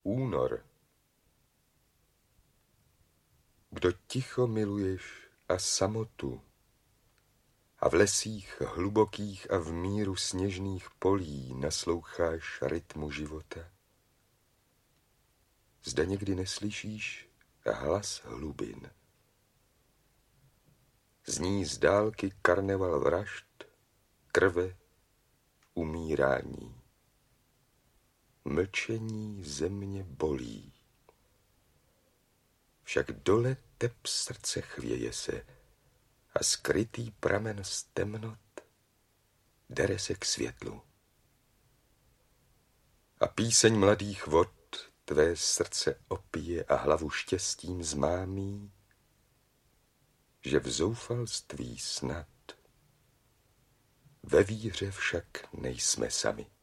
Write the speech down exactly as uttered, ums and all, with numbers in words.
Únor. Kdo ticho miluješ a samotu a v lesích hlubokých a v míru sněžných polí nasloucháš rytmu života, zda někdy neslyšíš hlas hlubin. Zní z dálky karneval vražd, krve, umírání. Mlčení země bolí. Však dole tep srdce chvěje se a skrytý pramen z temnot dere se k světlu. A píseň mladých vod tvé srdce opije a hlavu štěstím zmámí, že v zoufalství snad, ve víře však nejsme sami.